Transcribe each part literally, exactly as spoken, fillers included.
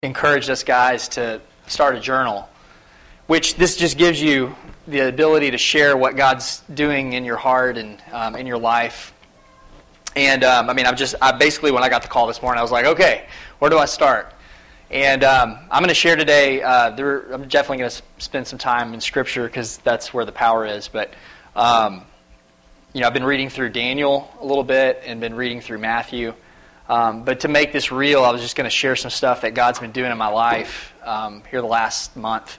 encouraged us guys to start a journal, which this just gives you the ability to share what God's doing in your heart and um, in your life. And um, I mean, I'm just I basically when I got the call this morning, I was like, okay, where do I start? And um, I'm going to share today. Uh, there, I'm definitely going to spend some time in Scripture because that's where the power is. But um, you know, I've been reading through Daniel a little bit and been reading through Matthew. Um, but to make this real, I was just going to share some stuff that God's been doing in my life um, here the last month.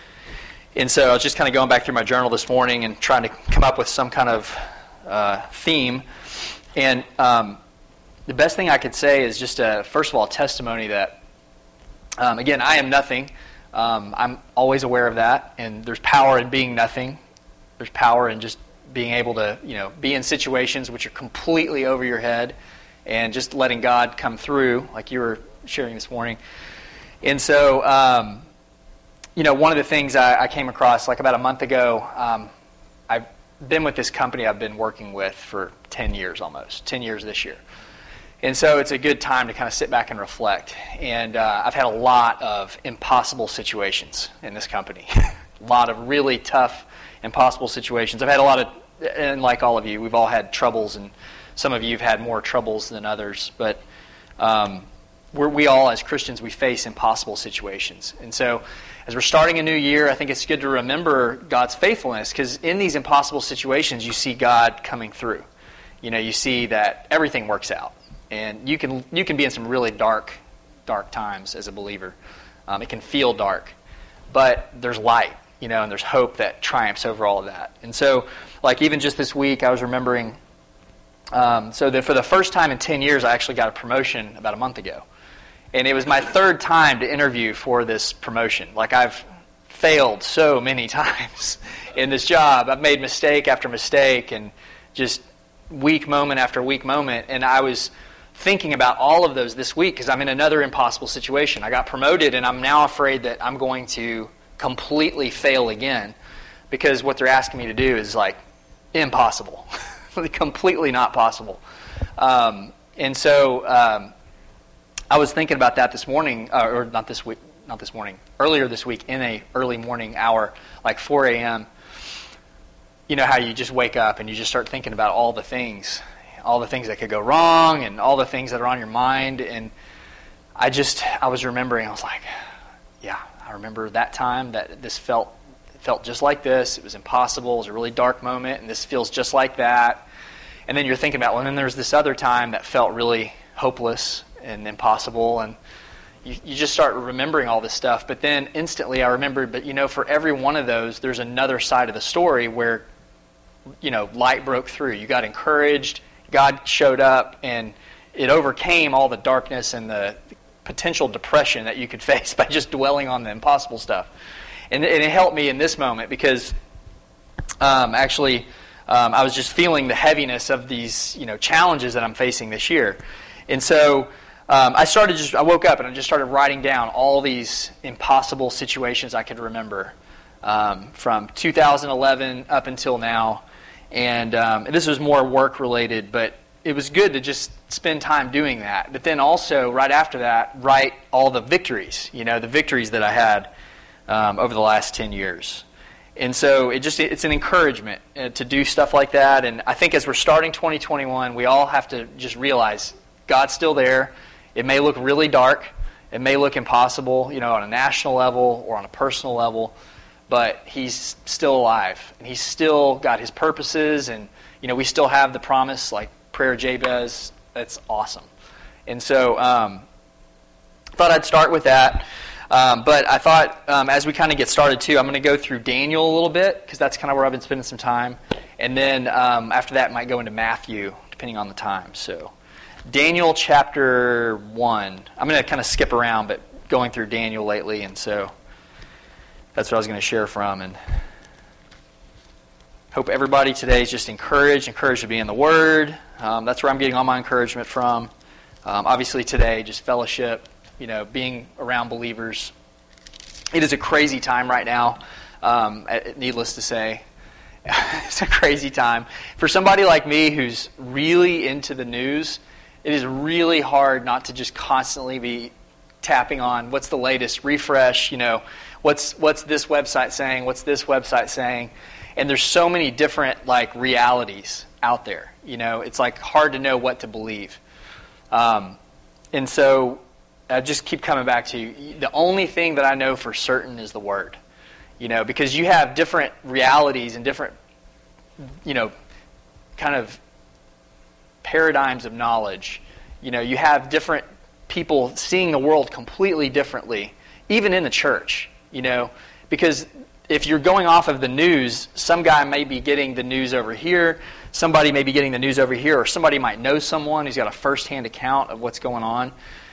And so I was just kind of going back through my journal this morning and trying to come up with some kind of uh, theme. And um, the best thing I could say is just, a, first of all, a testimony that, um, again, I am nothing. Um, I'm always aware of that. And there's power in being nothing. There's power in just being able to, you know, be in situations which are completely over your head. And just letting God come through, like you were sharing this morning. And so, um, you know, one of the things I, I came across, like about a month ago, um, I've been with this company I've been working with for ten years almost, ten years this year. And so it's a good time to kind of sit back and reflect. And uh, I've had a lot of impossible situations in this company. A lot of really tough, impossible situations. I've had a lot of, and like all of you, we've all had troubles, and some of you have had more troubles than others, but um, we're, we all, as Christians, we face impossible situations. And so as we're starting a new year, I think it's good to remember God's faithfulness, because in these impossible situations, you see God coming through. You know, you see that everything works out. And you can you can be in some really dark, dark times as a believer. Um, it can feel dark, but there's light, you know, and there's hope that triumphs over all of that. And so, like even just this week, I was remembering Um, so that for the first time in ten years, I actually got a promotion about a month ago. And it was my third time to interview for this promotion. Like, I've failed so many times in this job. I've made mistake after mistake and just weak moment after weak moment. And I was thinking about all of those this week because I'm in another impossible situation. I got promoted, and I'm now afraid that I'm going to completely fail again because what they're asking me to do is, like, impossible. Completely not possible. Um, and so um, I was thinking about that this morning, uh, or not this week, not this morning, earlier this week in a early morning hour, like four a.m. You know how you just wake up and you just start thinking about all the things, all the things that could go wrong and all the things that are on your mind. And I just, I was remembering, I was like, yeah, I remember that time that this felt felt just like this. It was impossible. It was a really dark moment, and this feels just like that. And then you're thinking about, well, and then there's this other time that felt really hopeless and impossible, and you, you just start remembering all this stuff. But then instantly I remembered, but you know, for every one of those, there's another side of the story where, you know, light broke through. You got encouraged, God showed up, and it overcame all the darkness and the potential depression that you could face by just dwelling on the impossible stuff. And, and it helped me in this moment because um, actually um, I was just feeling the heaviness of these, you know, challenges that I'm facing this year. And so um, I started just, I woke up and I just started writing down all these impossible situations I could remember um, from two thousand eleven up until now. And, um, and this was more work related, but it was good to just spend time doing that. But then also right after that, write all the victories, you know, the victories that I had Um, over the last ten years. And so it just it's an encouragement uh, to do stuff like that. And I think as we're starting twenty twenty-one, we all have to just realize God's still there. It may look really dark. It may look impossible, you know, on a national level or on a personal level, but He's still alive. And He's still got His purposes, and, you know, we still have the promise, like prayer of Jabez. That's awesome. And so um, I thought I'd start with that. Um, but I thought um, as we kind of get started too, I'm going to go through Daniel a little bit because that's kind of where I've been spending some time. And then um, after that, might go into Matthew, depending on the time. So Daniel chapter one. I'm going to kind of skip around, but going through Daniel lately. And so that's what I was going to share from. And hope everybody today is just encouraged, encouraged to be in the Word. Um, that's where I'm getting all my encouragement from. Um, obviously today, just fellowship. You know, being around believers. It is a crazy time right now, um, needless to say. It's a crazy time. For somebody like me who's really into the news, it is really hard not to just constantly be tapping on what's the latest, refresh, you know, what's what's this website saying, what's this website saying. And there's so many different like realities out there. You know, it's like hard to know what to believe. Um, and so I just keep coming back to you. The only thing that I know for certain is the Word. You know, because you have different realities and different, you know, kind of paradigms of knowledge. You know, you have different people seeing the world completely differently, even in the church, you know, because if you're going off of the news, some guy may be getting the news over here, somebody may be getting the news over here, or somebody might know someone who's got a first-hand account of what's going on.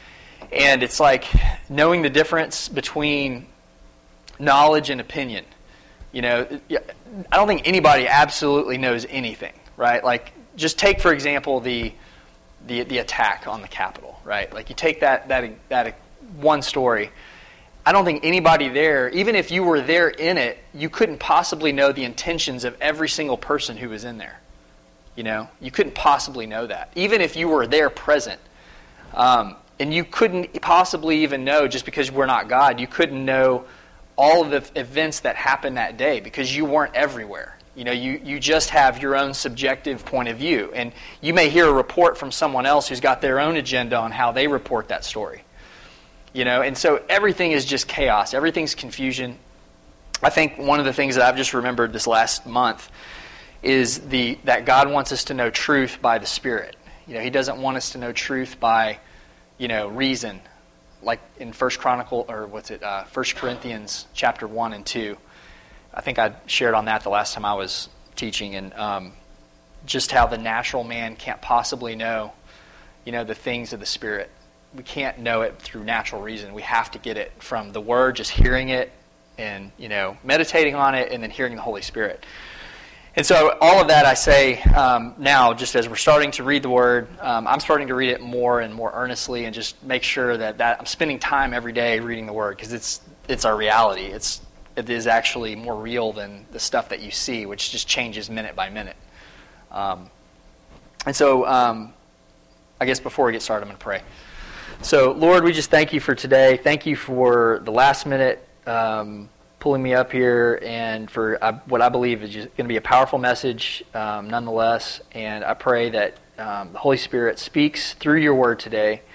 And it's like knowing the difference between knowledge and opinion. You know, I don't think anybody absolutely knows anything, right? Like, just take, for example, the the the attack on the Capitol, right? Like, you take that that that one story. I don't think anybody there, even if you were there in it, you couldn't possibly know the intentions of every single person who was in there. You know, you couldn't possibly know that, even if you were there present. Um, and you couldn't possibly even know, just because we're not God, you couldn't know all of the events that happened that day because you weren't everywhere. You know, you, you just have your own subjective point of view. And you may hear a report from someone else who's got their own agenda on how they report that story. You know, and so everything is just chaos. Everything's confusion. I think one of the things that I've just remembered this last month is the that God wants us to know truth by the Spirit. You know, He doesn't want us to know truth by, you know, reason, like in First Chronicle or what's it, uh, First Corinthians chapter one and two. I think I shared on that the last time I was teaching, and um, just how the natural man can't possibly know, you know, the things of the Spirit. We can't know it through natural reason. We have to get it from the Word, just hearing it and, you know, meditating on it and then hearing the Holy Spirit. And so all of that I say um, now, just as we're starting to read the Word, um, I'm starting to read it more and more earnestly and just make sure that, that I'm spending time every day reading the Word, because it's it's our reality. It's it is actually more real than the stuff that you see, which just changes minute by minute. Um, and so um, I guess before we get started, I'm going to pray. So, Lord, we just thank you for today. Thank you for the last minute um, pulling me up here, and for uh, what I believe is going to be a powerful message um, nonetheless. And I pray that um, the Holy Spirit speaks through your word today,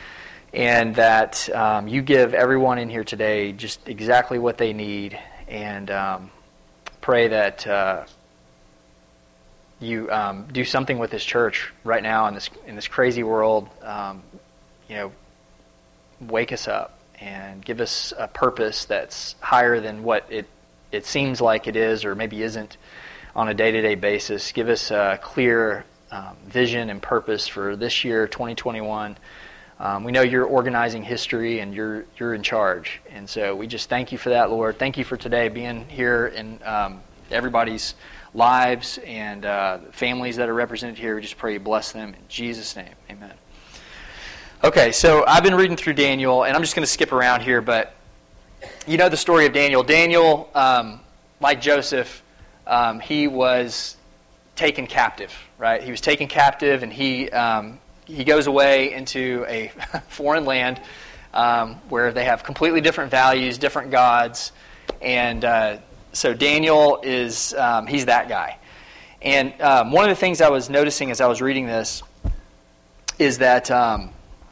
and that um, you give everyone in here today just exactly what they need. And um, pray that uh, you um, do something with this church right now in this in this crazy world. Um, you know, wake us up and give us a purpose that's higher than what it it seems like it is, or maybe isn't, on a day-to-day basis. Give us a clear um, vision and purpose for this year, twenty twenty-one. Um, we know you're organizing history and you're you're in charge, and so we just thank you for that, Lord. Thank you for today being here in um, everybody's lives and uh, families that are represented here. We just pray you bless them in Jesus' name. Amen. Okay, so I've been reading through Daniel, and I'm just going to skip around here, but you know the story of Daniel. Daniel, um, like Joseph, um, he was taken captive, right? He was taken captive, and he um, he goes away into a foreign land um, where they have completely different values, different gods, and uh, so Daniel is, um, he's that guy. And um, one of the things I was noticing as I was reading this is that um,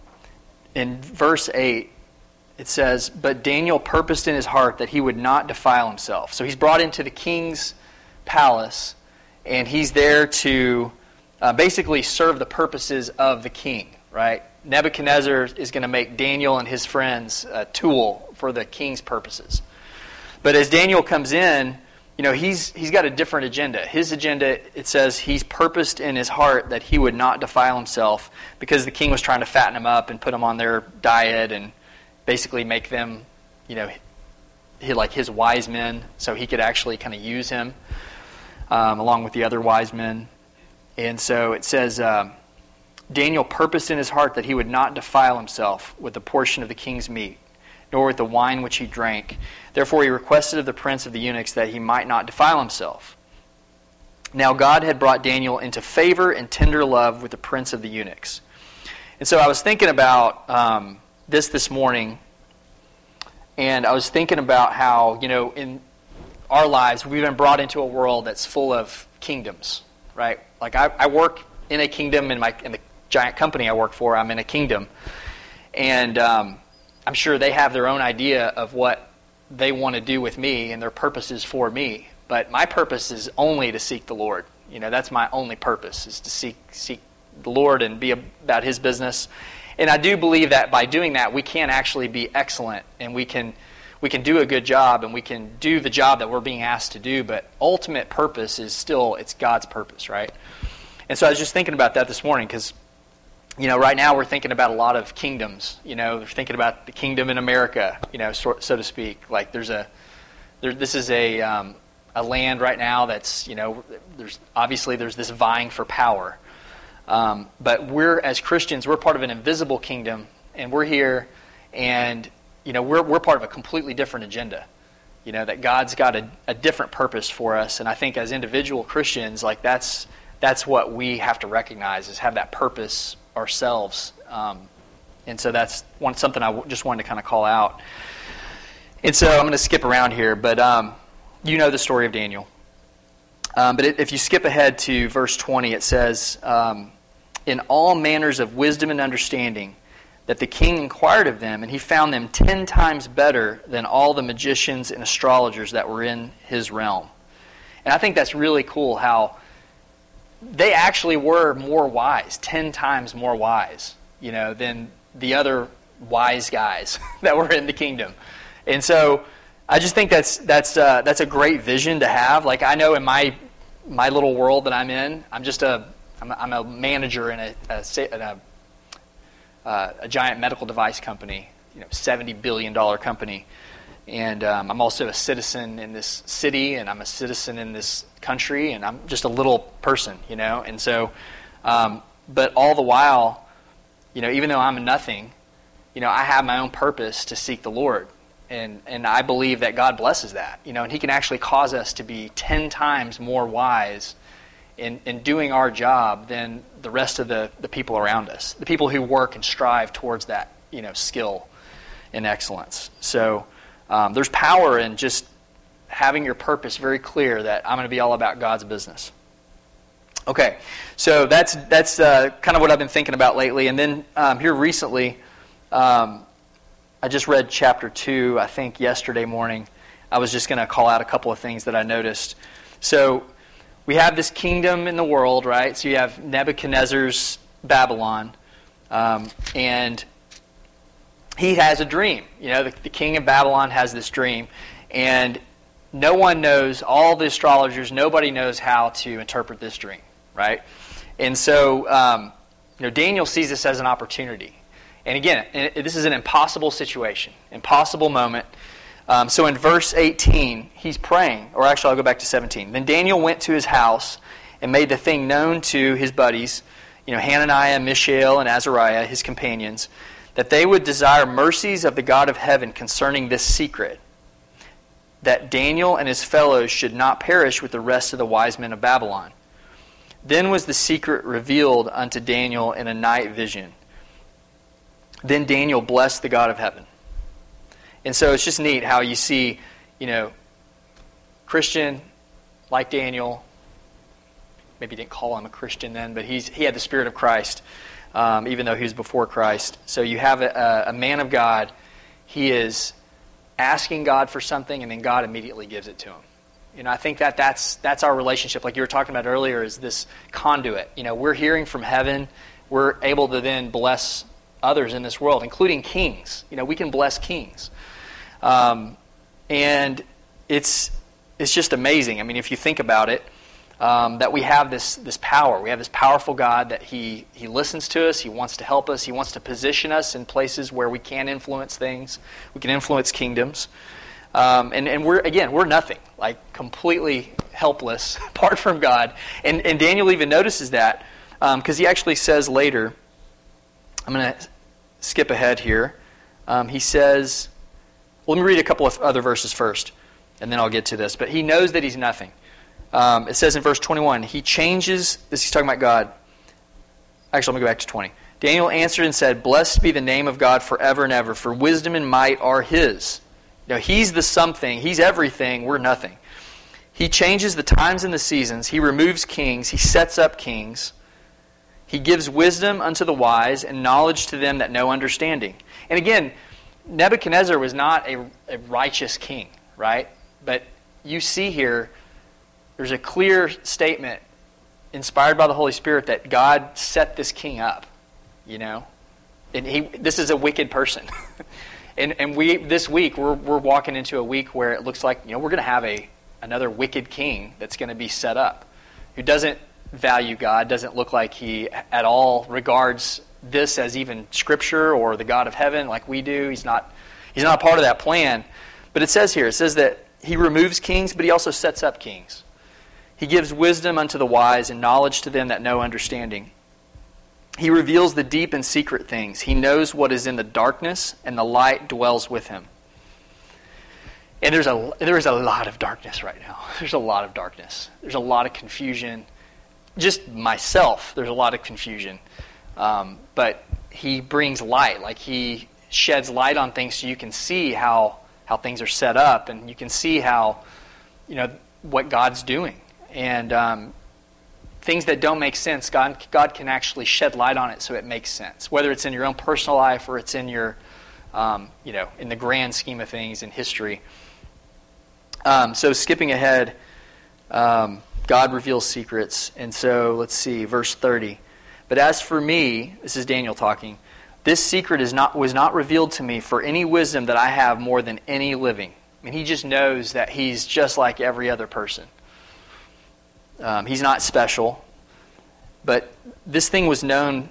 in verse eight, it says, "But Daniel purposed in his heart that he would not defile himself." So he's brought into the king's palace, and he's there to uh, basically serve the purposes of the king, right? Nebuchadnezzar is going to make Daniel and his friends a tool for the king's purposes. But as Daniel comes in, you know, he's he's got a different agenda. His agenda, it says, he's purposed in his heart that he would not defile himself, because the king was trying to fatten him up and put him on their diet and basically make them, you know, he, like his wise men, so he could actually kind of use him um, along with the other wise men. And so it says, uh, Daniel purposed in his heart that he would not defile himself with a portion of the king's meat, nor with the wine which he drank. Therefore he requested of the prince of the eunuchs that he might not defile himself. Now God had brought Daniel into favor and tender love with the prince of the eunuchs. And so I was thinking about um, this this morning, and I was thinking about how, you know, in our lives, we've been brought into a world that's full of kingdoms, right? Like I, I work in a kingdom in my in the giant company I work for. I'm in a kingdom, and um, I'm sure they have their own idea of what they want to do with me and their purposes for me. But my purpose is only to seek the Lord. You know, that's my only purpose, is to seek seek the Lord and be about His business. And I do believe that by doing that, we can actually be excellent, and we can we can do a good job, and we can do the job that we're being asked to do. But ultimate purpose is still, it's God's purpose, right? And so I was just thinking about that this morning, because, you know, right now we're thinking about a lot of kingdoms. You know, we're thinking about the kingdom in America, you know, so, so to speak. Like there's a, there, this is a um, a land right now that's, you know, there's obviously there's this vying for power. Um, but we're, as Christians, we're part of an invisible kingdom, and we're here, and, you know, we're we're part of a completely different agenda. You know, that God's got a, a different purpose for us, and I think as individual Christians, like that's that's what we have to recognize, is have that purpose ourselves. Um, and so that's one something I w- just wanted to kind of call out. And so I'm going to skip around here, but um, you know the story of Daniel. Um, but it, if you skip ahead to verse twenty, it says, um, in all manners of wisdom and understanding, that the king inquired of them, and he found them ten times better than all the magicians and astrologers that were in his realm. And I think that's really cool how they actually were more wise, ten times more wise, you know, than the other wise guys that were in the kingdom. And so I just think that's that's uh, that's a great vision to have. Like I know in my my little world that I'm in, I'm just a I'm a, I'm a manager in a a, in a, uh, a giant medical device company, you know, seventy billion dollar company, and um, I'm also a citizen in this city, and I'm a citizen in this country, and I'm just a little person, you know. And so, um, but all the while, you know, even though I'm a nothing, you know, I have my own purpose to seek the Lord. And and I believe that God blesses that, you know, and He can actually cause us to be ten times more wise in, in doing our job than the rest of the, the people around us, the people who work and strive towards that, you know, skill and excellence. So um, there's power in just having your purpose very clear, that I'm going to be all about God's business. Okay, so that's that's uh, kind of what I've been thinking about lately. And then um, here recently, um, I just read chapter two, I think, yesterday morning. I was just going to call out a couple of things that I noticed. So we have this kingdom in the world, right? So you have Nebuchadnezzar's Babylon, um, and he has a dream. You know, the, the king of Babylon has this dream, and no one knows, all the astrologers, nobody knows how to interpret this dream, right? And so, um, you know, Daniel sees this as an opportunity. And again, this is an impossible situation, impossible moment. Um, so in verse eighteen, he's praying, or actually I'll go back to seventeen. Then Daniel went to his house and made the thing known to his buddies, you know, Hananiah, Mishael, and Azariah, his companions, that they would desire mercies of the God of heaven concerning this secret, that Daniel and his fellows should not perish with the rest of the wise men of Babylon. Then was the secret revealed unto Daniel in a night vision. Then Daniel blessed the God of heaven. And so it's just neat how you see, you know, Christian, like Daniel, maybe didn't call him a Christian then, but he's he had the Spirit of Christ, um, even though he was before Christ. So you have a, a man of God. He is asking God for something, and then God immediately gives it to him. You know, I think that that's that's our relationship. Like you were talking about earlier, is this conduit. You know, we're hearing from heaven. We're able to then bless others in this world, including kings. You know, we can bless kings. Um, and it's it's just amazing. I mean, if you think about it, um, that we have this this power. We have this powerful God that he, he listens to us. He wants to help us. He wants to position us in places where we can influence things. We can influence kingdoms. Um, and, and we're, again, we're nothing, like completely helpless apart from God. And, and Daniel even notices that because um, he actually says later, I'm going to skip ahead here. Um, he says, well, let me read a couple of other verses first, and then I'll get to this. But he knows that he's nothing. Um, it says in verse twenty-one, he changes, this he's talking about God. Actually, let me go back to twenty. Daniel answered and said, "Blessed be the name of God forever and ever, for wisdom and might are His." Now, He's the something. He's everything. We're nothing. He changes the times and the seasons. He removes kings. He sets up kings. He gives wisdom unto the wise and knowledge to them that know understanding. And again, Nebuchadnezzar was not a, a righteous king, right? But you see here, there's a clear statement inspired by the Holy Spirit that God set this king up, you know? And he, this is a wicked person. and and we this week, we're we're walking into a week where it looks like, you know, we're going to have a another wicked king that's going to be set up, who doesn't value God, doesn't look like he at all regards this as even Scripture or the God of heaven like we do. He's not he's not a part of that plan. But it says here, it says that he removes kings, but he also sets up kings. He gives wisdom unto the wise and knowledge to them that know understanding. He reveals the deep and secret things. He knows what is in the darkness, and the light dwells with him. And there's a there is a lot of darkness right now. There's a lot of darkness. There's a lot of confusion. Just myself, there's a lot of confusion. Um, but he brings light. Like he sheds light on things so you can see how, how things are set up, and you can see how, you know, what God's doing. And um, things that don't make sense, God, God can actually shed light on it so it makes sense. Whether it's in your own personal life or it's in your, um, you know, in the grand scheme of things in history. Um, so skipping ahead, um, God reveals secrets. And so let's see, verse thirty. But as for me, this is Daniel talking, this secret is not was not revealed to me for any wisdom that I have more than any living. I mean, he just knows that he's just like every other person. Um, he's not special. But this thing was known,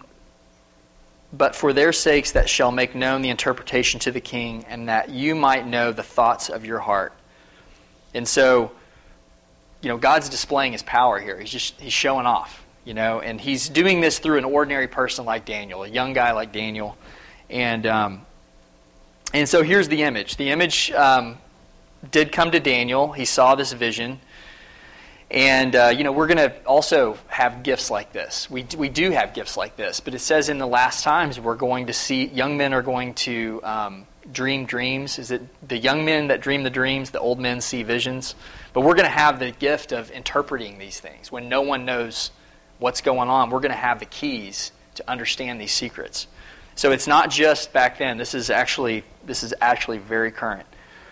but for their sakes that shall make known the interpretation to the king, and that you might know the thoughts of your heart. And so, you know, God's displaying his power here. He's just he's showing off, you know, and he's doing this through an ordinary person like Daniel, a young guy like Daniel. And um, and so here's the image. The image um, did come to Daniel. He saw this vision. And, uh, you know, we're going to also have gifts like this. We we do have gifts like this. But it says in the last times we're going to see, young men are going to um, dream dreams. Is it the young men that dream the dreams, the old men see visions? But we're going to have the gift of interpreting these things. When no one knows what's going on, we're going to have the keys to understand these secrets. So it's not just back then. This is actually this is actually very current.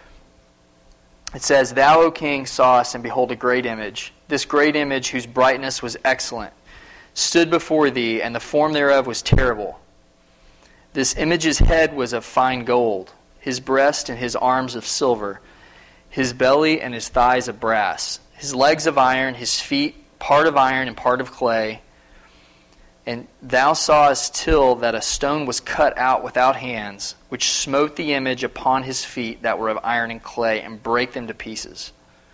It says, Thou, O king, sawest, and behold a great image. This great image, whose brightness was excellent, stood before thee, and the form thereof was terrible. This image's head was of fine gold, his breast and his arms of silver, his belly and his thighs of brass, his legs of iron, his feet part of iron and part of clay. And thou sawest till that a stone was cut out without hands, which smote the image upon his feet that were of iron and clay, and brake them to pieces.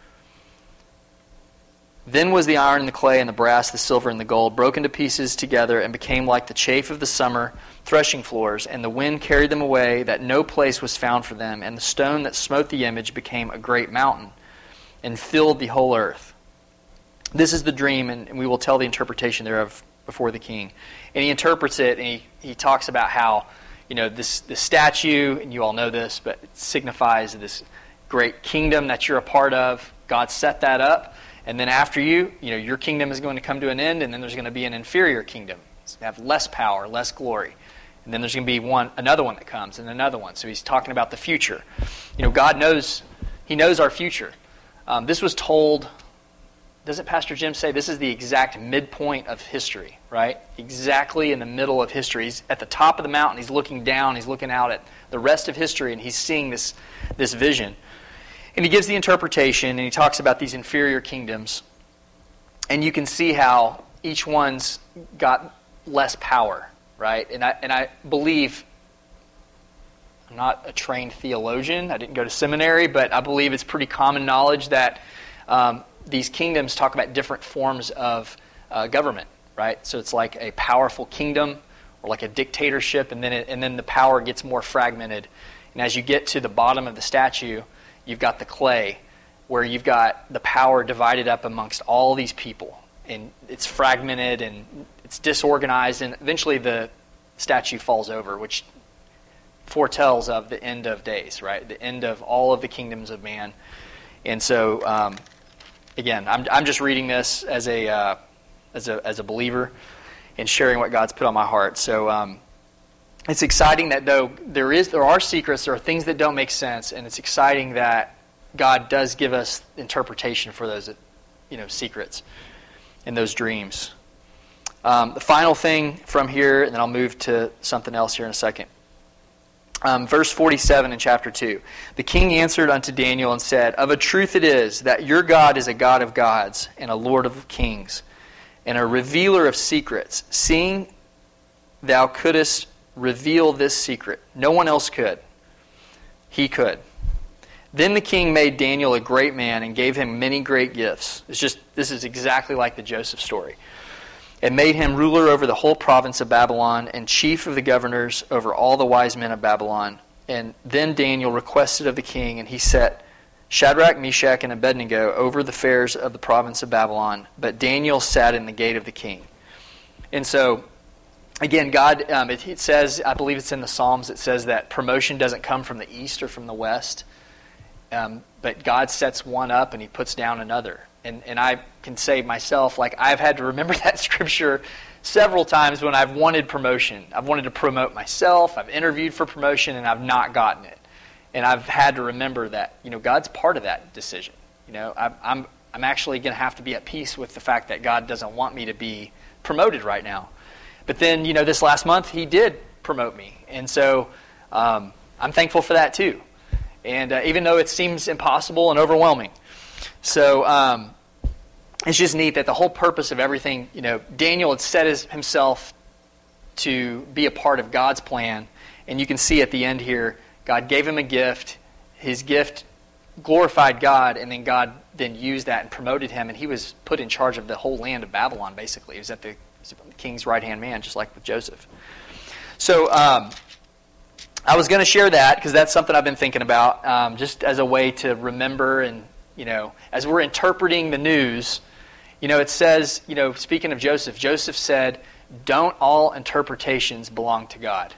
Then was the iron and the clay and the brass, the silver and the gold, broken to pieces together, and became like the chaff of the summer threshing floors, and the wind carried them away, that no place was found for them. And the stone that smote the image became a great mountain, and filled the whole earth. This is the dream, and we will tell the interpretation thereof before the king. And he interprets it, and he, he talks about how, you know, this, this statue, and you all know this, but it signifies this great kingdom that you're a part of. God set that up, and then after you, you know, your kingdom is going to come to an end, and then there's going to be an inferior kingdom. It's going to have less power, less glory. And then there's going to be one, another one that comes, and another one. So he's talking about the future. You know, God knows, he knows our future. Um, this was told... Doesn't Pastor Jim say this is the exact midpoint of history, right? Exactly in the middle of history. He's at the top of the mountain. He's looking down. He's looking out at the rest of history, and he's seeing this, this vision. And he gives the interpretation, and he talks about these inferior kingdoms. And you can see how each one's got less power, right? And I, and I believe, I'm not a trained theologian. I didn't go to seminary, but I believe it's pretty common knowledge that um, these kingdoms talk about different forms of uh, government, right? So it's like a powerful kingdom or like a dictatorship, and then it, and then the power gets more fragmented. And as you get to the bottom of the statue, you've got the clay, where you've got the power divided up amongst all these people, and it's fragmented and it's disorganized, and eventually the statue falls over, which foretells of the end of days, right? The end of all of the kingdoms of man. And so, um, again, I'm I'm just reading this as a uh, as a as a believer and sharing what God's put on my heart. So um, it's exciting that though there is there are secrets, there are things that don't make sense, and it's exciting that God does give us interpretation for those, you know, secrets and those dreams. Um, the final thing from here, and then I'll move to something else here in a second. Um, verse forty-seven in chapter two. The king answered unto Daniel and said, Of a truth it is that your God is a God of gods and a Lord of kings and a revealer of secrets, seeing thou couldest reveal this secret. No one else could. He could. Then the king made Daniel a great man and gave him many great gifts. It's just this is exactly like the Joseph story. And made him ruler over the whole province of Babylon and chief of the governors over all the wise men of Babylon. And then Daniel requested of the king, and he set Shadrach, Meshach, and Abednego over the affairs of the province of Babylon. But Daniel sat in the gate of the king. And so, again, God, um, it, it says, I believe it's in the Psalms, it says that promotion doesn't come from the east or from the west. Um, but God sets one up and he puts down another. And and I can say myself, like I've had to remember that scripture several times when I've wanted promotion. I've wanted to promote myself. I've interviewed for promotion and I've not gotten it. And I've had to remember that, you know, God's part of that decision. You know, I'm I'm, I'm actually going to have to be at peace with the fact that God doesn't want me to be promoted right now. But then, you know, this last month he did promote me. And so um, I'm thankful for that too. And uh, even though it seems impossible and overwhelming. So, um, it's just neat that the whole purpose of everything, you know, Daniel had set his, himself to be a part of God's plan. And you can see at the end here, God gave him a gift. His gift glorified God, and then God then used that and promoted him. And he was put in charge of the whole land of Babylon, basically. He was at the, he was the king's right-hand man, just like with Joseph. So, um, I was going to share that because that's something I've been thinking about, um, just as a way to remember and, you know, as we're interpreting the news, you know, it says, you know, speaking of Joseph, Joseph said, don't all interpretations belong to God?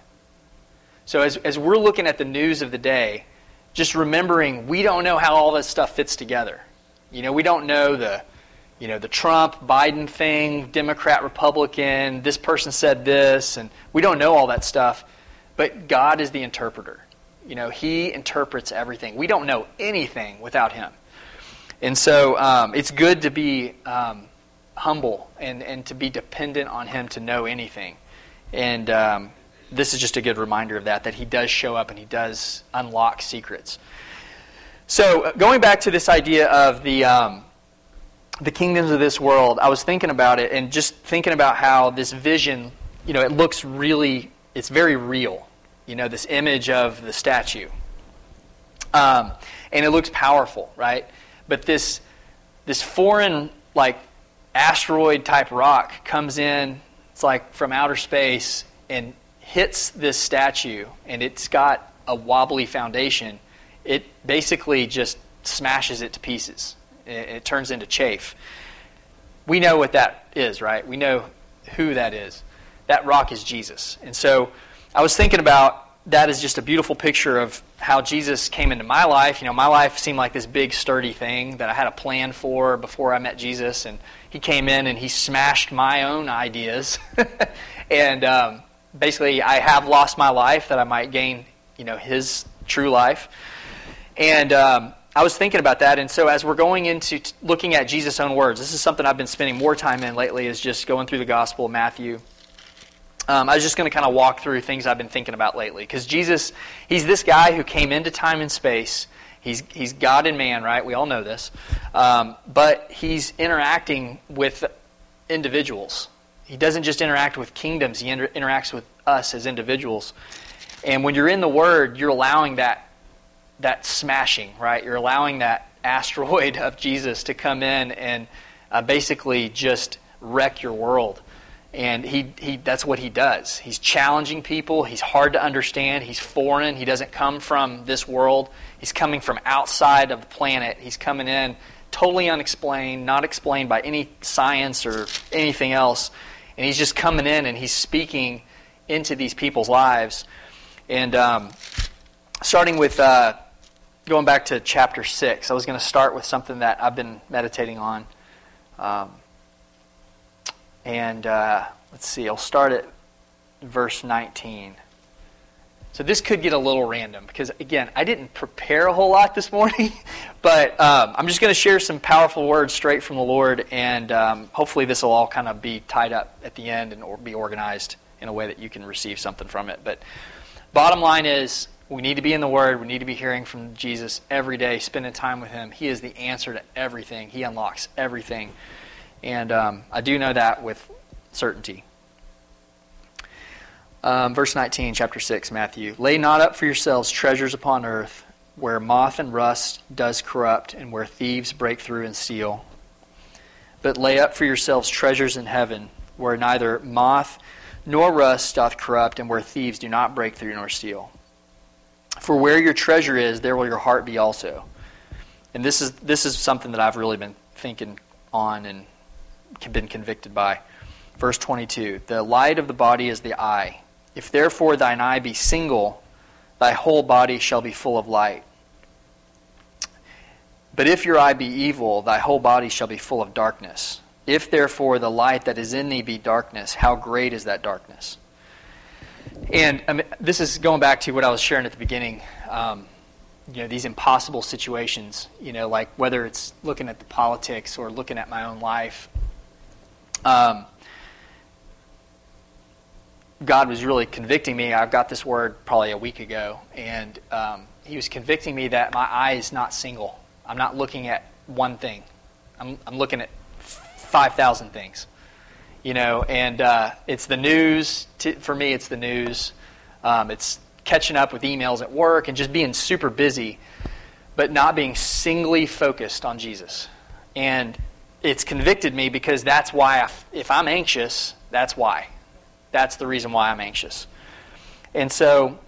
So as as we're looking at the news of the day, just remembering we don't know how all this stuff fits together. You know, we don't know the, you know, the Trump, Biden thing, Democrat, Republican, this person said this, and we don't know all that stuff. But God is the interpreter. You know, He interprets everything. We don't know anything without Him. And so um, it's good to be um, humble and, and to be dependent on Him to know anything. And um, this is just a good reminder of that, that He does show up and He does unlock secrets. So going back to this idea of the um, the kingdoms of this world, I was thinking about it and just thinking about how this vision, you know, it looks really, it's very real. You know, this image of the statue. Um, and it looks powerful, right? But this this foreign, like, asteroid-type rock comes in, it's like from outer space, and hits this statue, and it's got a wobbly foundation. It basically just smashes it to pieces. It, it turns into chaff. We know what that is, right? We know who that is. That rock is Jesus. And so I was thinking about that as just a beautiful picture of how Jesus came into my life. You know, my life seemed like this big, sturdy thing that I had a plan for before I met Jesus. And He came in and He smashed my own ideas. and um, basically, I have lost my life that I might gain, you know, His true life. And um, I was thinking about that. And so as we're going into t- looking at Jesus' own words, this is something I've been spending more time in lately, is just going through the Gospel of Matthew. Um, I was just going to kind of walk through things I've been thinking about lately. Because Jesus, He's this guy who came into time and space. He's He's God and man, right? We all know this. Um, but He's interacting with individuals. He doesn't just interact with kingdoms. He inter- interacts with us as individuals. And when you're in the Word, you're allowing that that smashing, right? You're allowing that asteroid of Jesus to come in and uh, basically just wreck your world. And he, he that's what He does. He's challenging people. He's hard to understand. He's foreign. He doesn't come from this world. He's coming from outside of the planet. He's coming in totally unexplained, not explained by any science or anything else. And He's just coming in and He's speaking into these people's lives. And um, starting with uh, going back to chapter six, I was going to start with something that I've been meditating on. Um, and uh, let's see, I'll start at verse nineteen. So this could get a little random because, again, I didn't prepare a whole lot this morning, but um, I'm just going to share some powerful words straight from the Lord, and um, hopefully this will all kind of be tied up at the end and or be organized in a way that you can receive something from it. But bottom line is, we need to be in the Word. We need to be hearing from Jesus every day, spending time with Him. He is the answer to everything. He unlocks everything. And um, I do know that with certainty. Um, verse nineteen, chapter six, Matthew. Lay not up for yourselves treasures upon earth, where moth and rust does corrupt, and where thieves break through and steal. But lay up for yourselves treasures in heaven, where neither moth nor rust doth corrupt, and where thieves do not break through nor steal. For where your treasure is, there will your heart be also. And this is this is something that I've really been thinking on and been convicted by. Verse twenty-two. The light of the body is the eye. If therefore thine eye be single, thy whole body shall be full of light. But if your eye be evil, thy whole body shall be full of darkness. If therefore the light that is in thee be darkness, how great is that darkness? And I mean, this is going back to what I was sharing at the beginning. Um, you know, these impossible situations. You know, like whether it's looking at the politics or looking at my own life. Um, God was really convicting me. I've got this word probably a week ago, and um, He was convicting me that my eye is not single. I'm not looking at one thing. I'm, I'm looking at five thousand things. You know, and uh, it's the news. To, for me, it's the news. Um, it's catching up with emails at work and just being super busy, but not being singly focused on Jesus. And it's convicted me because that's why, I, if I'm anxious, that's why. That's the reason why I'm anxious. And so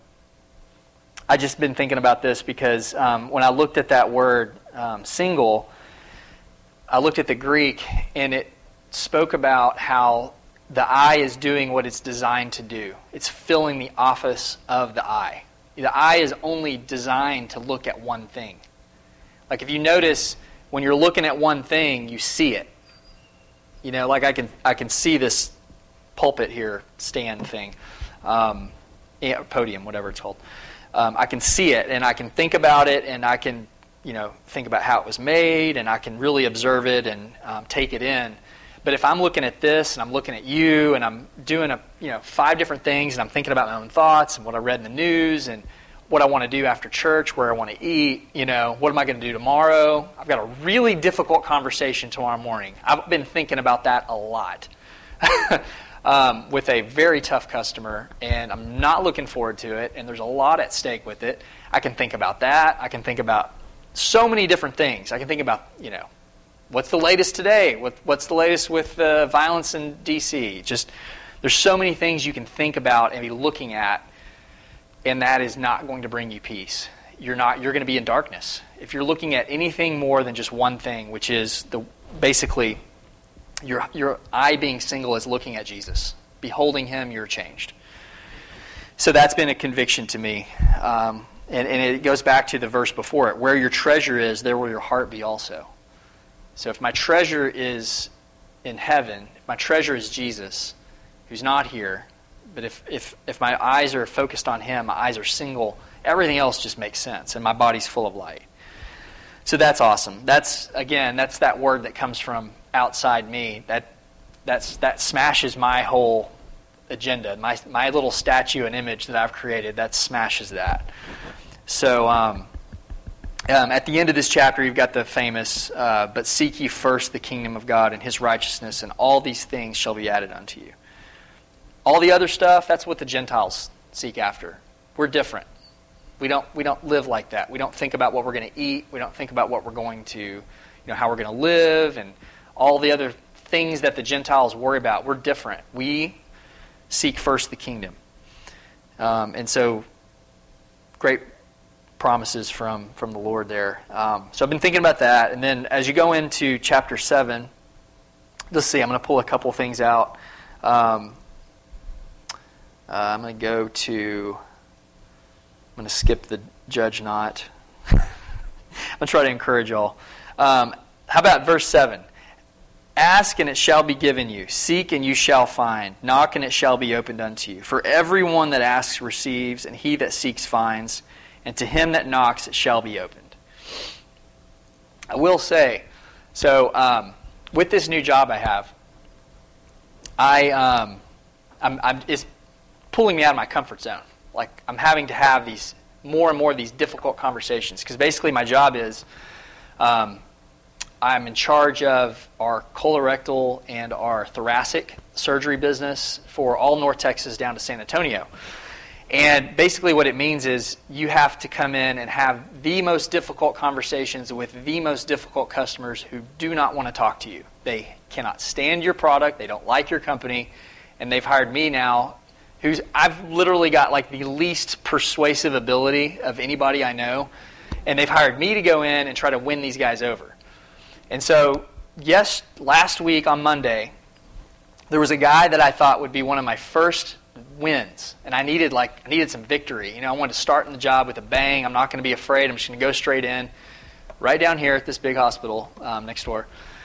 I just been thinking about this because um, when I looked at that word, um, single, I looked at the Greek, and it spoke about how the eye is doing what it's designed to do. It's filling the office of the eye. The eye is only designed to look at one thing. Like if you notice, when you're looking at one thing, you see it. You know, like I can I can see this pulpit here, stand thing, um, yeah, podium, whatever it's called. Um, I can see it, and I can think about it, and I can, you know, think about how it was made, and I can really observe it and um, take it in. But if I'm looking at this, and I'm looking at you, and I'm doing a, you know, five different things, and I'm thinking about my own thoughts and what I read in the news, and what I want to do after church, where I want to eat, you know, what am I going to do tomorrow? I've got a really difficult conversation tomorrow morning. I've been thinking about that a lot. Um, with a very tough customer, and I'm not looking forward to it, and there's a lot at stake with it. I can think about that. I can think about so many different things. I can think about, you know, what's the latest today? What, what's the latest with uh, violence in D C? Just, there's so many things you can think about and be looking at, and that is not going to bring you peace. You're not. You're going to be in darkness. If you're looking at anything more than just one thing, which is the basically Your your eye being single is looking at Jesus. Beholding Him, you're changed. So that's been a conviction to me. Um, and, and it goes back to the verse before it. Where your treasure is, there will your heart be also. So if my treasure is in heaven, if my treasure is Jesus, who's not here, but if, if, if my eyes are focused on Him, my eyes are single, everything else just makes sense, and my body's full of light. So that's awesome. That's, again, that's that word that comes from outside me. That that's that smashes my whole agenda. My my little statue and image that I've created, that smashes that. So um, um, at the end of this chapter, you've got the famous, uh, but seek ye first the kingdom of God and His righteousness, and all these things shall be added unto you. All the other stuff, that's what the Gentiles seek after. We're different. We don't we don't live like that. We don't think about what we're going to eat. We don't think about what we're going to, you know, how we're going to live, and all the other things that the Gentiles worry about. We're different. We seek first the kingdom. Um, and so, great promises from, from the Lord there. Um, so I've been thinking about that. And then as you go into chapter seven, let's see, I'm going to pull a couple things out. Um, Uh, I'm going to go to, I'm going to skip the judge not. I'm going to try to encourage y'all. Um, how about verse seven? Ask and it shall be given you. Seek and you shall find. Knock and it shall be opened unto you. For everyone that asks receives, and he that seeks finds. And to him that knocks it shall be opened. I will say, so um, with this new job I have, I um, I'm, I'm it's pulling me out of my comfort zone. Like I'm having to have these more and more of these difficult conversations because basically my job is. Um, I'm in charge of our colorectal and our thoracic surgery business for all North Texas down to San Antonio. And basically what it means is you have to come in and have the most difficult conversations with the most difficult customers who do not want to talk to you. They cannot stand your product, they don't like your company, and they've hired me now, who's I've literally got like the least persuasive ability of anybody I know, and they've hired me to go in and try to win these guys over. And so, yes, last week on Monday, there was a guy that I thought would be one of my first wins, and I needed like I needed some victory. You know, I wanted to start in the job with a bang. I'm not going to be afraid. I'm just going to go straight in, right down here at this big hospital um, next door.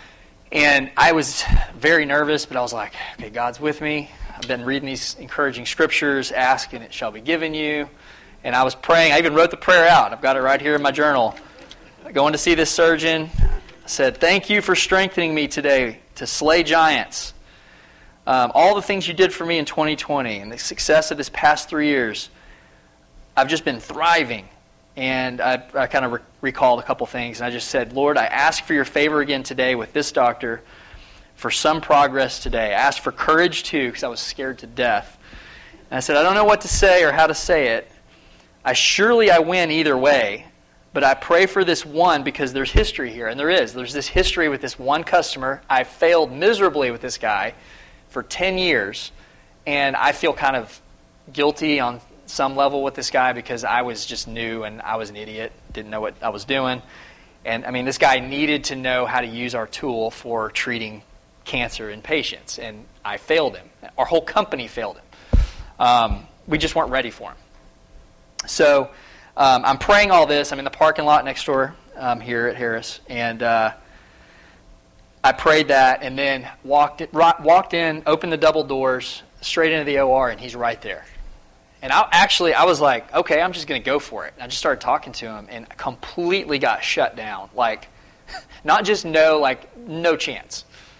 And I was very nervous, but I was like, okay, God's with me. I've been reading these encouraging scriptures. Ask and it shall be given you. And I was praying. I even wrote the prayer out. I've got it right here in my journal. Going to see this surgeon. I said, thank you for strengthening me today to slay giants. Um, all the things you did for me in twenty twenty and the success of this past three years, I've just been thriving. And I, I kind of re- recalled a couple things. And I just said, Lord, I ask for your favor again today with this doctor for some progress today. I asked for courage too because I was scared to death. And I said, I don't know what to say or how to say it. I surely I win either way. But I pray for this one because there's history here, and there is. There's this history with this one customer. I failed miserably with this guy for ten years, and I feel kind of guilty on some level with this guy because I was just new and I was an idiot, didn't know what I was doing. And, I mean, this guy needed to know how to use our tool for treating cancer in patients, and I failed him. Our whole company failed him. Um, we just weren't ready for him. So... Um, I'm praying all this. I'm in the parking lot next door um, here at Harris, and uh, I prayed that, and then walked in, walked in, opened the double doors, straight into the O R, and he's right there. And I actually, I was like, okay, I'm just going to go for it. And I just started talking to him, and completely got shut down. Like, not just no, like no chance.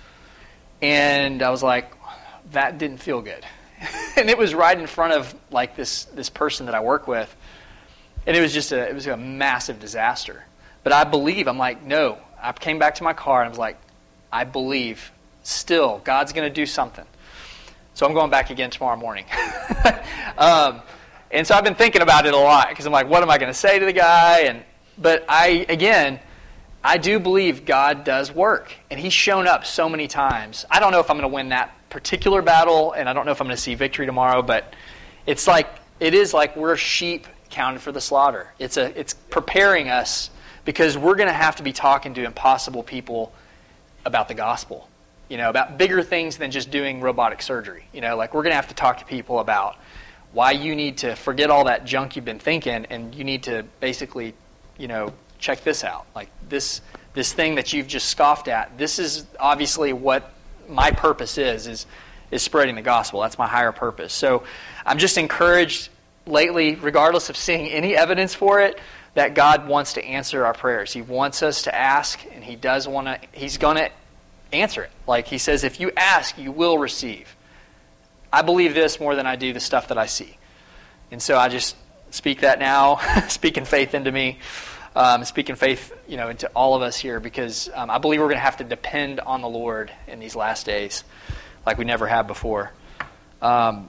And I was like, that didn't feel good. And it was right in front of like this this person that I work with. And it was just a, it was a massive disaster. But I believe, I'm like, no. I came back to my car and I was like, I believe still God's going to do something. So I'm going back again tomorrow morning. um, and so I've been thinking about it a lot because I'm like, what am I going to say to the guy? And But I, again, I do believe God does work. And he's shown up so many times. I don't know if I'm going to win that particular battle, and I don't know if I'm going to see victory tomorrow, but it's like, it is like we're sheep counted for the slaughter. It's a it's preparing us because we're going to have to be talking to impossible people about the gospel, you know, about bigger things than just doing robotic surgery. You know, like we're going to have to talk to people about why you need to forget all that junk you've been thinking and you need to basically, you know, check this out. Like this this thing that you've just scoffed at, this is obviously what my purpose is, is is spreading the gospel. That's my higher purpose. So I'm just encouraged lately, regardless of seeing any evidence for it, that God wants to answer our prayers. He wants us to ask, and He does want to. He's going to answer it. Like He says, if you ask, you will receive. I believe this more than I do the stuff that I see. And so I just speak that now, speaking faith into me, um, speaking faith, you know, into all of us here, because um, I believe we're going to have to depend on the Lord in these last days like we never have before. Um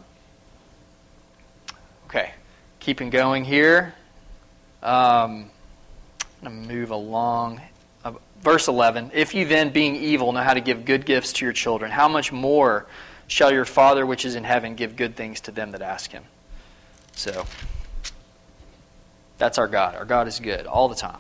Okay, keeping going here. Um, I'm going to move along. Uh, verse eleven, if you then, being evil, know how to give good gifts to your children, how much more shall your Father which is in heaven give good things to them that ask Him? So, that's our God. Our God is good all the time.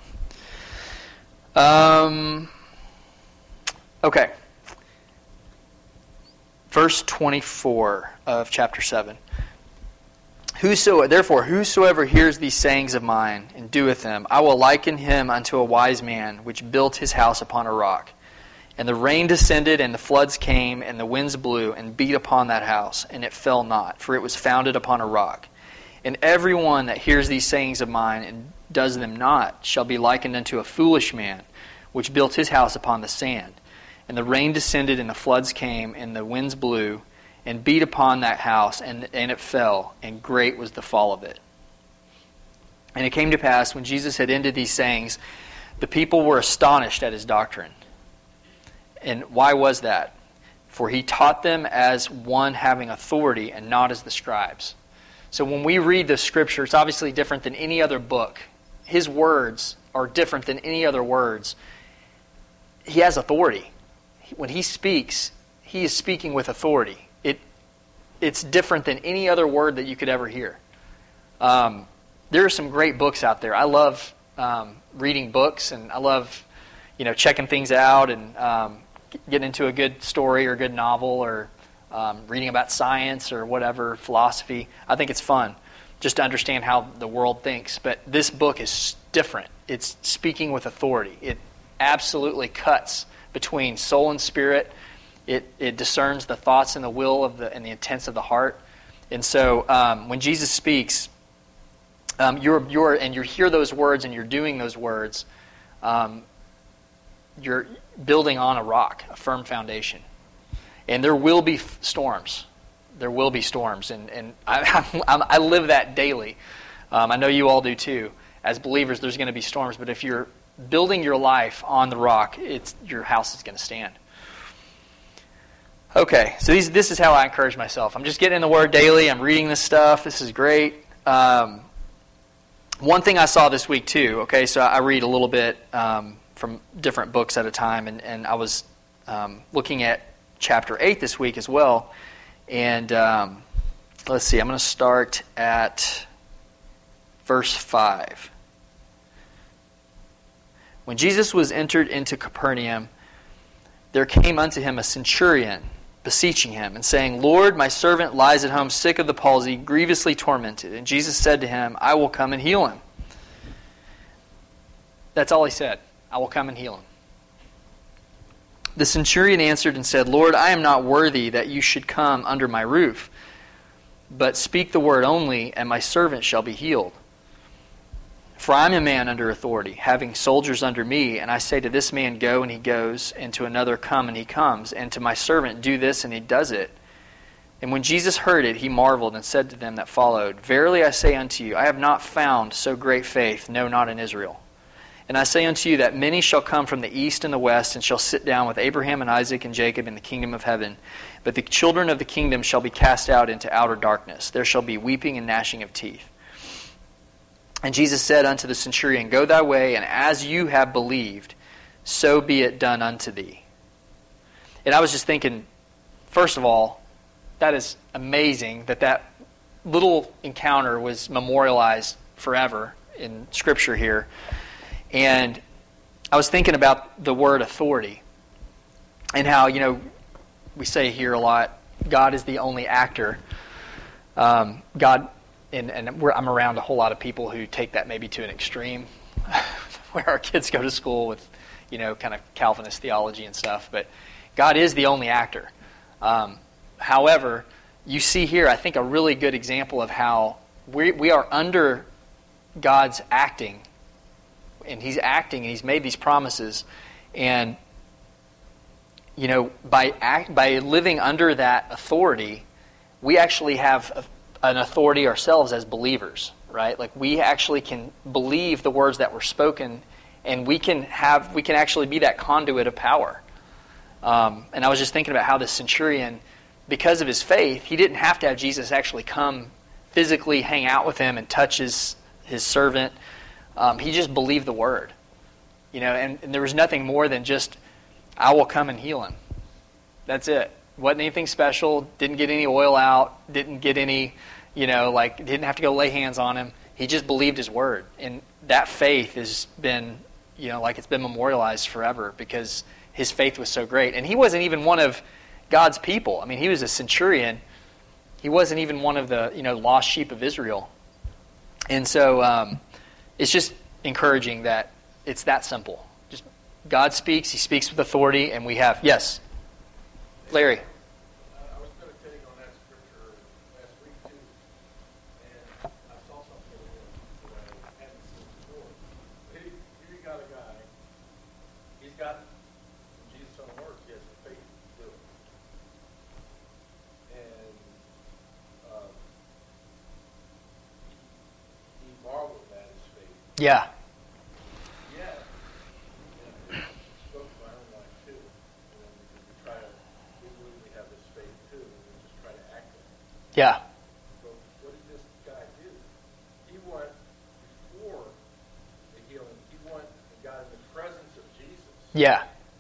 Um, okay. Verse twenty-four of chapter seven. Whoso, therefore, whosoever hears these sayings of mine and doeth them, I will liken him unto a wise man which built his house upon a rock. And the rain descended, and the floods came, and the winds blew, and beat upon that house, and it fell not, for it was founded upon a rock. And every one that hears these sayings of mine and does them not shall be likened unto a foolish man which built his house upon the sand. And the rain descended, and the floods came, and the winds blew, and beat upon that house, and, and it fell, and great was the fall of it. And it came to pass, when Jesus had ended these sayings, the people were astonished at his doctrine. And why was that? For he taught them as one having authority, and not as the scribes. So when we read the Scripture, it's obviously different than any other book. His words are different than any other words. He has authority. When he speaks, he is speaking with authority. It, it's different than any other word that you could ever hear. Um, there are some great books out there. I love um, reading books, and I love, you know, checking things out and um, getting into a good story or a good novel, or um, reading about science or whatever, philosophy. I think it's fun just to understand how the world thinks. But this book is different. It's speaking with authority. It absolutely cuts between soul and spirit. It it discerns the thoughts and the will of the and the intents of the heart. And so um, when Jesus speaks, um, you're you're and you hear those words and you're doing those words, um, you're building on a rock, a firm foundation. And there will be f- storms. There will be storms, and and I I, I live that daily. Um, I know you all do too. As believers, there's going to be storms, but if you're building your life on the rock, it's your house is going to stand. Okay, so these, this is how I encourage myself. I'm just getting in the Word daily. I'm reading this stuff. This is great. Um, one thing I saw this week too, okay, so I read a little bit um, from different books at a time, and, and I was um, looking at chapter eight this week as well. And um, let's see, I'm going to start at verse five. When Jesus was entered into Capernaum, there came unto him a centurion, beseeching him, and saying, Lord, my servant lies at home sick of the palsy, grievously tormented. And Jesus said to him, I will come and heal him. That's all he said. I will come and heal him. The centurion answered and said, Lord, I am not worthy that you should come under my roof, but speak the word only, and my servant shall be healed. For I am a man under authority, having soldiers under me, and I say to this man, go, and he goes, and to another, come, and he comes, and to my servant, do this, and he does it. And when Jesus heard it, he marveled, and said to them that followed, Verily I say unto you, I have not found so great faith, no, not in Israel. And I say unto you that many shall come from the east and the west, and shall sit down with Abraham and Isaac and Jacob in the kingdom of heaven. But the children of the kingdom shall be cast out into outer darkness. There shall be weeping and gnashing of teeth. And Jesus said unto the centurion, Go thy way, and as you have believed, so be it done unto thee. And I was just thinking, first of all, that is amazing that that little encounter was memorialized forever in Scripture here. And I was thinking about the word authority, and how, you know, we say here a lot, God is the only actor. Um, God... And, and we're, I'm around a whole lot of people who take that maybe to an extreme, where our kids go to school with, you know, kind of Calvinist theology and stuff. But God is the only actor. Um, however, you see here, I think, a really good example of how we we are under God's acting, and He's acting, and He's made these promises, and you know, by act, by living under that authority, we actually have a, an authority ourselves as believers, right? Like, we actually can believe the words that were spoken, and we can have we can actually be that conduit of power. Um, and I was just thinking about how this centurion, because of his faith, he didn't have to have Jesus actually come physically hang out with him and touch his his servant. Um, he just believed the word, you know, and, and there was nothing more than just, I will come and heal him. That's it. Wasn't anything special. Didn't get any oil out. Didn't get any, you know, like, didn't have to go lay hands on him. He just believed his word. And that faith has been, you know, like, it's been memorialized forever because his faith was so great. And he wasn't even one of God's people. I mean, he was a centurion, He wasn't even one of the, you know, lost sheep of Israel. And so um, it's just encouraging that it's that simple. Just God speaks, He speaks with authority, and we have, yes, Larry. I was meditating on that scripture last week too, and I saw something in it that I hadn't seen before. Here, here you got a guy, he's got, when Jesus on earth, he has the faith to do it. And um, he, he marveled at his faith. Yeah. Yeah. And it spoke to my own life too. You know, because we try to, we believe we have this faith too, and we just try to act on it. Yeah. But what did this guy do? He went before the healing. He went and got in the presence of Jesus. Yeah.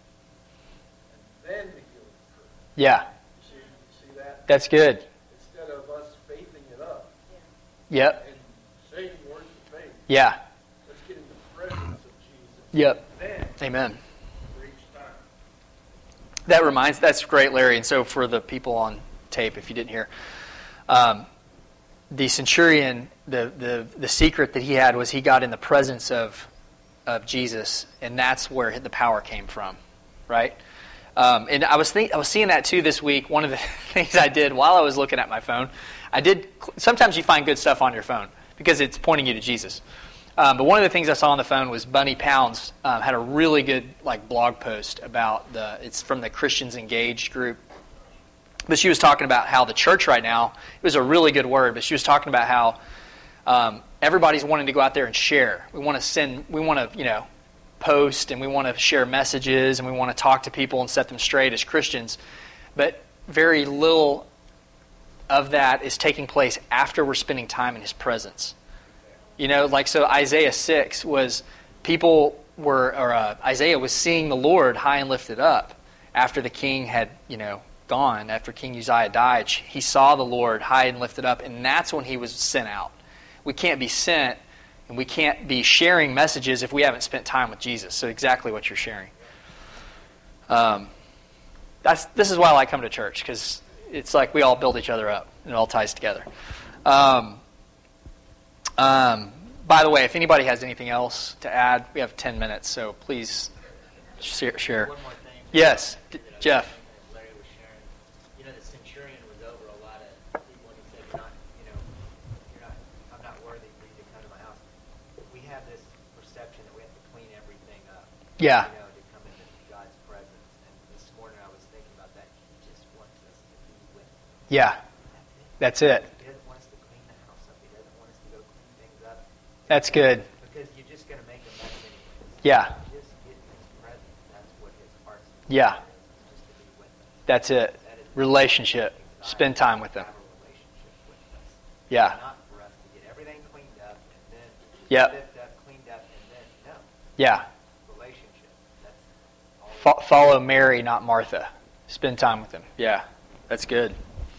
And then the healing occurred. Yeah. You see, you see that? That's good. Instead of us faithing it up Yep. and saying words of faith, Yeah. let's get in the presence of Jesus. Yep. Then, Amen. for each time. That reminds, that's great, Larry. And so for the people on tape, if you didn't hear, um, the centurion, the, the, the secret that he had was he got in the presence of of Jesus, and that's where the power came from, right? Um, and I was think, I was seeing that too this week. One of the things I did while I was looking at my phone, I did. Sometimes you find good stuff on your phone because it's pointing you to Jesus. Um, but one of the things I saw on the phone was Bunny Pounds um, had a really good like blog post about the. It's from the Christians Engaged group. But she was talking about how the church right now, it was a really good word, but she was talking about how um, everybody's wanting to go out there and share. We want to send, we want to, you know, post, and we want to share messages, and we want to talk to people and set them straight as Christians. But very little of that is taking place after we're spending time in His presence. You know, like so Isaiah six was, people were, or uh, Isaiah was seeing the Lord high and lifted up after the king had, you know, gone, after King Uzziah died. He saw the Lord high and lifted up, and that's when he was sent out. We can't be sent, and we can't be sharing messages if we haven't spent time with Jesus. So exactly what you're sharing. Um, that's this is why I like coming to church, because it's like we all build each other up, and it all ties together. Um, um, by the way, if anybody has anything else to add, we have ten minutes, so please share. share. One more thing. Yes, D- Jeff. Larry was sharing. You know, the centurion was over a lot of people, and he said, "You're not, you know, you're not. I'm not worthy for you to come to my house." We have this perception that we have to clean everything up. Yeah. You know, to come into God's presence. And this morning I was thinking about that. He just wants us to be with Him. Yeah, that's it. He doesn't want us to clean the house up. He doesn't want us to go clean things up. That's good. Because you're just going to make a mess anyway. Yeah. Just get in His presence. That's what His heart's Yeah. desire is, just to be with Him. That's it. That is Relationship. Spend time with them. have a relationship with us. Yeah. Not for us to get everything cleaned up and then Yep. lift up, cleaned up, and then no Yeah. relationship. That's all. Fo- follow Mary, not Martha. Spend time with them. Yeah. That's good.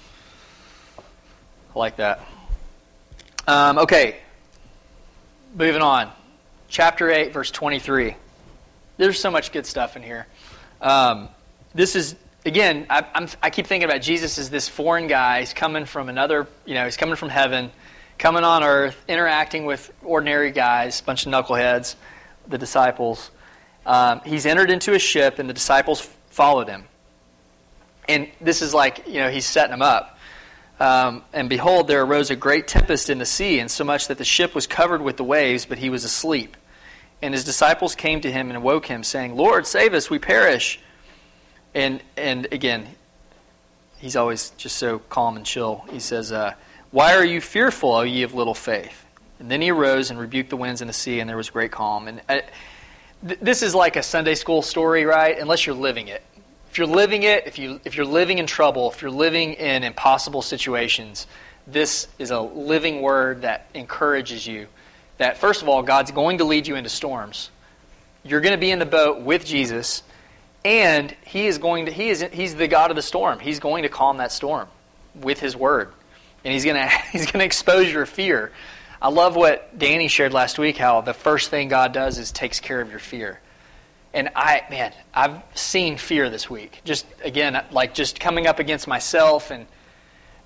I like that. Um, okay. Moving on. Chapter eight, verse twenty-three. There's so much good stuff in here. Um, this is, again, I, I'm, I keep thinking about Jesus as this foreign guy. He's coming from another, you know, he's coming from heaven, coming on earth, interacting with ordinary guys, a bunch of knuckleheads, the disciples. Um, he's entered into a ship, and the disciples followed him. And this is like, you know, he's setting them up. Um, and behold, there arose a great tempest in the sea, and so much that the ship was covered with the waves, but he was asleep. And his disciples came to him and awoke him, saying, "Lord, save us, we perish." And and again, he's always just so calm and chill. He says, uh, "Why are you fearful, O ye of little faith?" And then he arose and rebuked the winds and the sea, and there was great calm. And uh, th- this is like a Sunday school story, right? Unless you're living it. If you're living it, if you if you're living in trouble, if you're living in impossible situations, this is a living word that encourages you. That first of all, God's going to lead you into storms. You're going to be in the boat with Jesus, and He is going to He is He's the God of the storm. He's going to calm that storm with His word, and He's going to He's going to expose your fear. I love what Danny shared last week. How the first thing God does is takes care of your fear. And I, man, I've seen fear this week. Just, again, like just coming up against myself and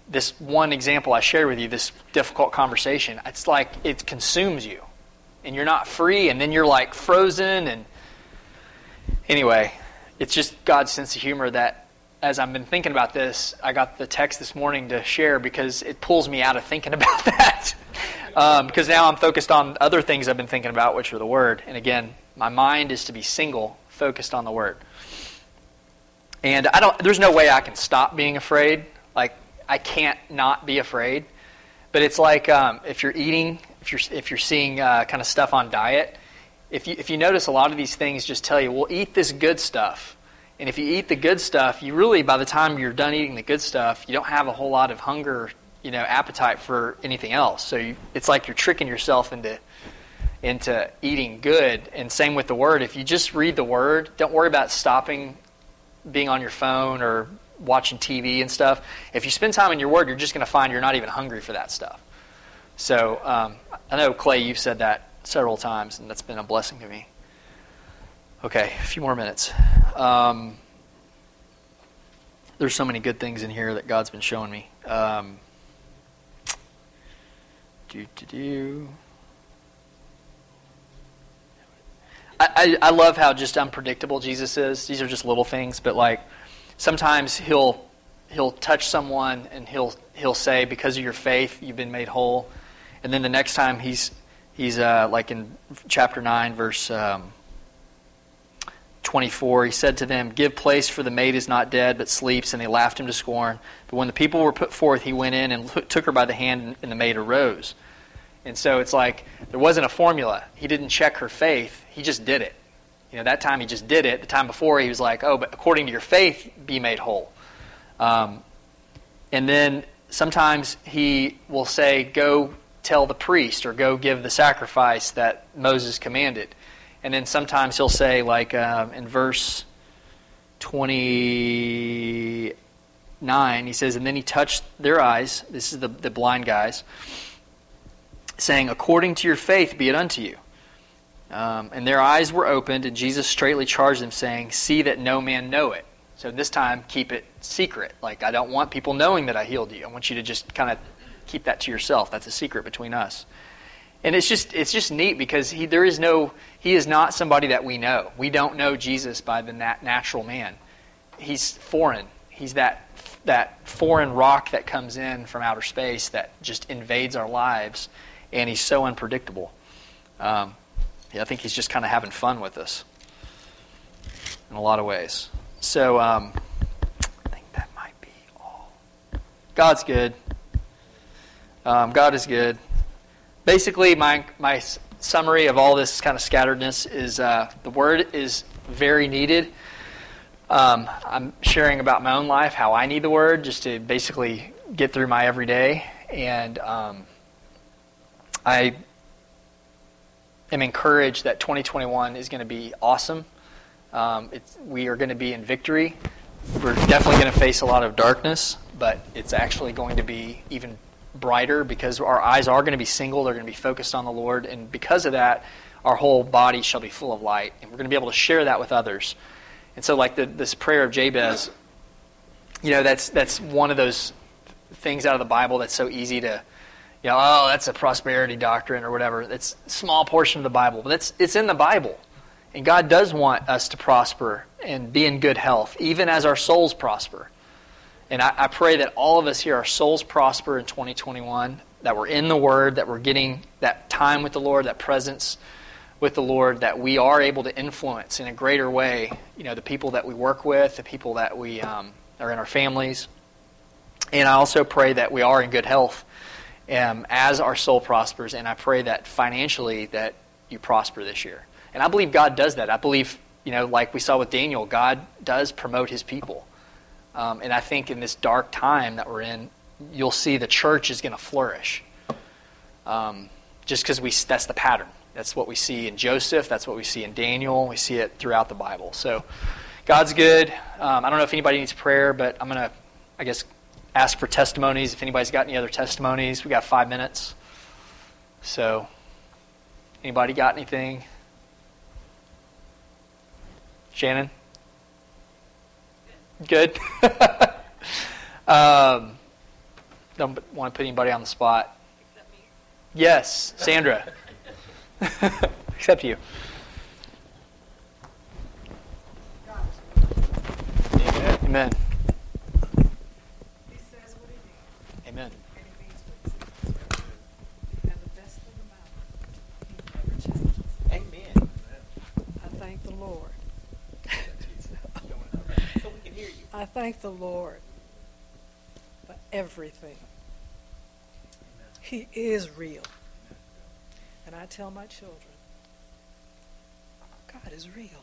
this one example I shared with you, this difficult conversation, it's like it consumes you. And you're not free, and then you're like frozen. And anyway, it's just God's sense of humor that as I've been thinking about this, I got the text this morning to share because it pulls me out of thinking about that. um, because now I'm focused on other things I've been thinking about, which are the Word. And again, my mind is to be single, focused on the Word. And I don't. There's no way I can stop being afraid. Like, I can't not be afraid. But it's like um, if you're eating, if you're if you're seeing uh, kind of stuff on diet, if you if you notice a lot of these things just tell you, well, eat this good stuff. And if you eat the good stuff, you really, by the time you're done eating the good stuff, you don't have a whole lot of hunger, you know, appetite for anything else. So you, it's like you're tricking yourself into into eating good. And same with the Word. If you just read the Word, don't worry about stopping being on your phone or watching T V and stuff. If you spend time in your Word, you're just going to find you're not even hungry for that stuff. So um, I know, Clay, you've said that several times, and that's been a blessing to me. Okay, a few more minutes. Um, there's so many good things in here that God's been showing me. Um, do, do, do. I, I, I love how just unpredictable Jesus is. These are just little things, but like sometimes he'll he'll touch someone and he'll he'll say, because of your faith, you've been made whole. And then the next time he's he's uh, like in chapter nine, verse um, twenty-four, he said to them, "Give place, for the maid is not dead, but sleeps." And they laughed him to scorn. But when the people were put forth, he went in and took her by the hand, and the maid arose. And so it's like there wasn't a formula. He didn't check her faith. He just did it. You know, that time he just did it. The time before he was like, "Oh, but according to your faith, be made whole." Um, and then sometimes he will say, "Go tell the priest," or "Go give the sacrifice that Moses commanded." And then sometimes he'll say, like um, in verse twenty-nine, he says, "And then he touched their eyes," this is the, the blind guys, saying, "According to your faith be it unto you." Um, and their eyes were opened, and Jesus straightly charged them, saying, "See that no man know it." So this time, keep it secret. Like, I don't want people knowing that I healed you. I want you to just kind of keep that to yourself. That's a secret between us. And it's just it's just neat because he there is no he is not somebody that we know. We don't know Jesus by the nat- natural man. He's foreign. He's that that foreign rock that comes in from outer space that just invades our lives, and he's so unpredictable. Um, yeah, I think he's just kind of having fun with us in a lot of ways. So um, I think that might be all. God's good. Um, God is good. Basically, my my summary of all this kind of scatteredness is uh, the Word is very needed. Um, I'm sharing about my own life, how I need the Word, just to basically get through my everyday. And um, I am encouraged that twenty twenty-one is going to be awesome. Um, it's, we are going to be in victory. We're definitely going to face a lot of darkness, but it's actually going to be even brighter because our eyes are going to be single. They're going to be focused on the Lord, and because of that, our whole body shall be full of light, and we're going to be able to share that with others. And so, like the, this prayer of Jabez, you know, that's that's one of those things out of the Bible that's so easy to, you know, oh, that's a prosperity doctrine or whatever. It's a small portion of the Bible, but it's it's in the Bible, and God does want us to prosper and be in good health, even as our souls prosper. And I, I pray that all of us here, our souls prosper in twenty twenty-one, that we're in the Word, that we're getting that time with the Lord, that presence with the Lord, that we are able to influence in a greater way, you know, the people that we work with, the people that we um, are in our families. And I also pray that we are in good health um, as our soul prospers. And I pray that financially that you prosper this year. And I believe God does that. I believe, you know, like we saw with Daniel, God does promote His people. Um, and I think in this dark time that we're in, you'll see the church is going to flourish. Um, just because we that's the pattern. That's what we see in Joseph. That's what we see in Daniel. We see it throughout the Bible. So God's good. Um, I don't know if anybody needs prayer, but I'm going to, I guess, ask for testimonies. If anybody's got any other testimonies, we got five minutes. So anybody got anything? Shannon? Good. um, don't want to put anybody on the spot. Except me. Yes, Sandra. Except you. Amen. He says what he means, Amen. and he means what he says. And the best thing about it, he never changes. Amen. I thank the Lord. So we can hear you. I thank the Lord for everything. He is real. And I tell my children, God is real.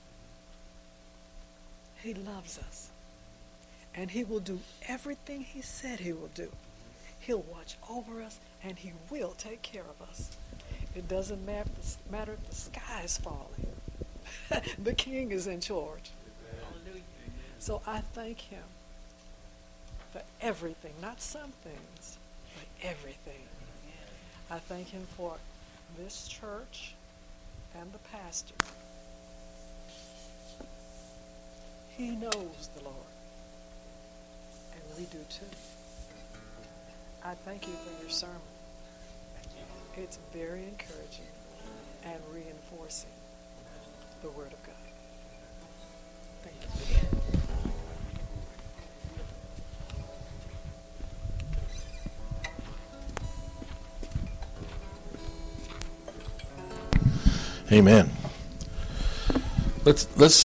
He loves us. And he will do everything he said he will do. He'll watch over us, and he will take care of us. It doesn't matter if the, matter if the sky is falling. The King is in charge. Hallelujah. So I thank him for everything, not some things, but everything. I thank him for this church and the pastor. He knows the Lord, and we do too. I thank you for your sermon. It's very encouraging and reinforcing the Word of God. Thank you. Amen. Let's let's